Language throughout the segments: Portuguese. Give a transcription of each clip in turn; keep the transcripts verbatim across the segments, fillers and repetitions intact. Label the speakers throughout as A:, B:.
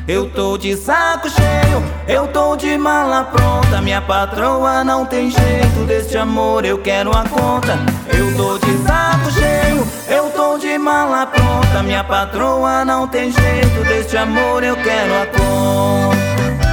A: Eu tô de saco cheio, eu tô de mala pronta. Minha patroa não tem jeito, deste amor eu quero a conta. Eu tô de saco cheio, eu tô de mala pronta. Minha patroa não tem jeito, deste amor eu quero a conta.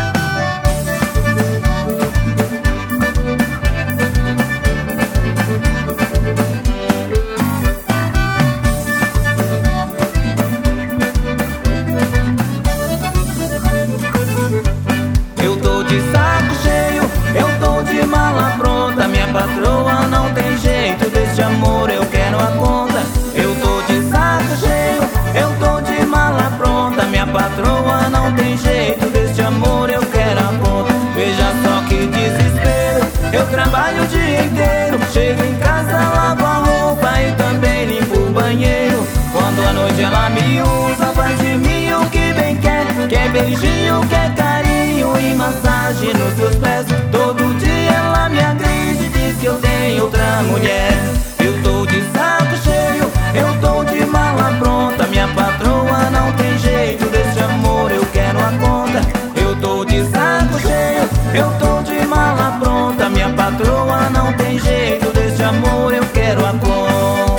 A: Eu tô de saco cheio, eu tô de mala pronta. Minha patroa não tem jeito, deste amor eu quero a conta. Eu tô de saco cheio, eu tô de mala pronta. Minha patroa não tem jeito, deste amor eu quero a conta. Veja só que desespero, eu trabalho o dia inteiro. Chego em casa, lavo a roupa e também limpo o banheiro. Quando à noite ela me usa, faz de mim o que bem quer. Quer beijinho, quer carinho e massagem nos seus pés. Todo dia ela me agride, diz que eu tenho outra mulher. Eu tô de saco cheio, eu tô de mala pronta. Minha patroa não tem jeito, desse amor eu quero a conta. Eu tô de saco cheio, eu tô de mala pronta. Minha patroa não tem jeito, desse amor eu quero a conta.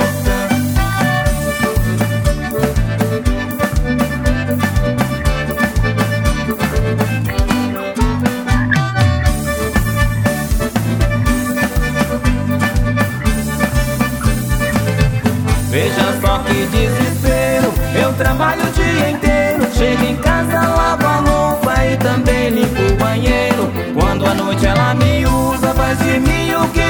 A: Veja só que desespero, eu trabalho o dia inteiro. Chego em casa, lavo a roupa e também limpo o banheiro. Quando à noite ela me usa, faz de mim o que